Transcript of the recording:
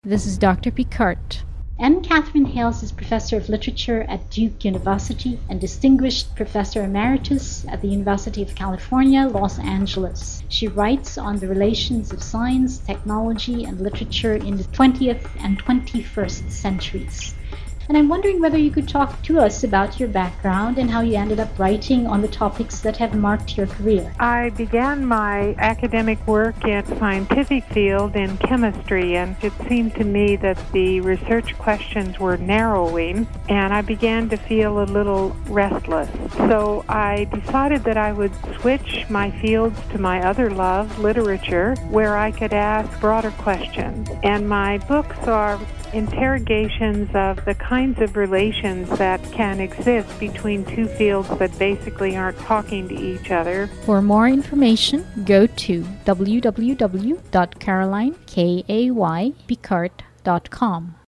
This is Dr. Picard. And Catherine Hales is Professor of Literature at Duke University and Distinguished Professor Emeritus at the University of California, Los Angeles. She writes on the relations of science, technology, and literature in the 20th and 21st centuries. And I'm wondering whether you could talk to us about your background and how you ended up writing on the topics that have marked your career. I began my academic work in the scientific field in chemistry, and it seemed to me that the research questions were narrowing, and I began to feel a little restless. So I decided that I would switch my fields to my other love, literature, where I could ask broader questions. And my books are interrogations of the kinds of relations that can exist between two fields that basically aren't talking to each other. For more information, go to www.carolinepicard.com.